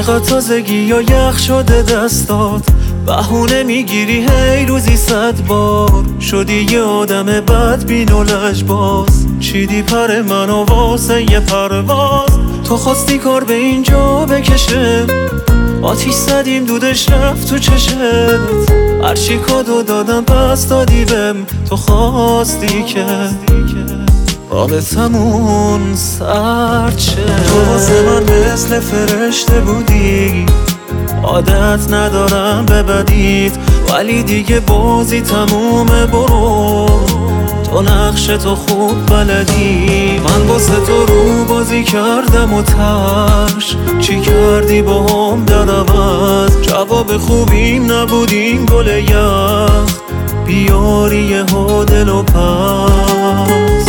چقدر تازگی یا یخ شده دستات، بهونه میگیری هی روزی 100 بار. شدی یه آدم بدبین و لجباز، چیدی پر منو واسه یه پرواز. تو خواستی کار به اینجا بکشه، آتیش زدیم دودش رفت تو چشت. هرچی کادو دادم پس دادی بهم، تو خواستی که رابطمون سرد شه. تو واسه من مثل فرشته بودی، عادت ندارم به بدیت، ولی دیگه بازی تمومه. برو تو نقش تو خوب بلدی، من واسه تو رو بازی کردم و ترش. چی کردی با هم در عوض؟ جواب خوبیم نبودیم گل یخ، بیاری یه ها دل و پس.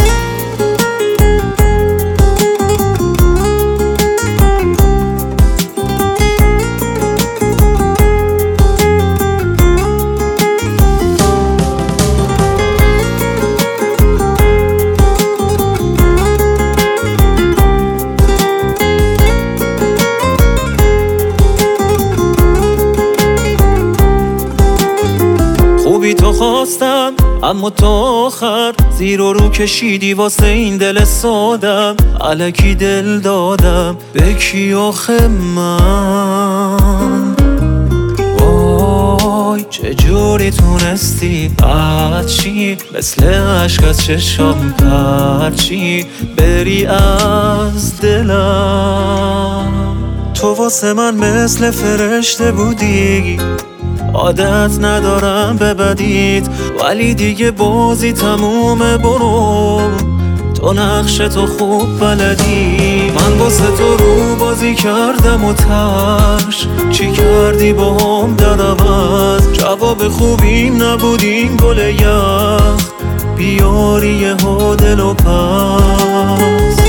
خوبی تو خواستم اما تو آخر زیر و رو کشیدی واسه این دل سادم. الکی دل دادم به کی آخه من؟ وای چجوری تونستی بچی مثل عشق از چشام پرچی بری از دلم. تو واسه من مثل فرشته بودی، عادت ندارم به بدیت، ولی دیگه بازی تمومه. برو تو نقش تو خوب بلدی، من واسه تو رو بازی کردم و ترش. چی کردی با هم در عوض؟ جواب خوبیم نبودیم گل یخ، بیاری یه ها دل و پس.